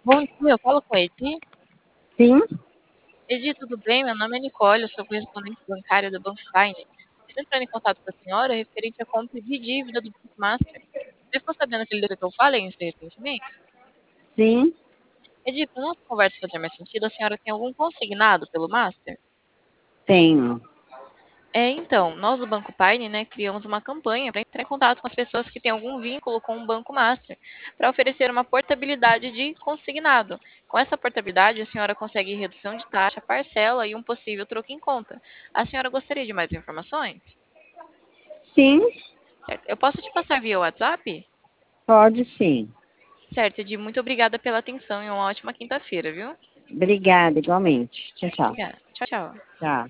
Bom dia, eu falo com a Edi. Sim, Edi, tudo bem? Meu nome é Nicole, eu sou correspondente bancária do Banco Paine. Estou entrando em contato com a senhora referente à compra de dívida do Banco Master. Você ficou sabendo aquele dia que eu falei recentemente? sim, Edi, para nossa conversa fazer mais sentido, a senhora tem algum consignado pelo Master? tenho. Então, nós do Banco Paine, né, criamos uma campanha para entrar em contato com as pessoas que têm algum vínculo com o Banco Master, para oferecer uma portabilidade de consignado. Com essa portabilidade, a senhora consegue redução de taxa, parcela e um possível troco em conta. A senhora gostaria de mais informações? Sim, Certo. Eu posso te passar via WhatsApp? pode sim. Certo, Edi, muito obrigada pela atenção e uma ótima quinta-feira, viu? Obrigada, igualmente. Tchau, tchau. Obrigada. Tchau, tchau. Tchau.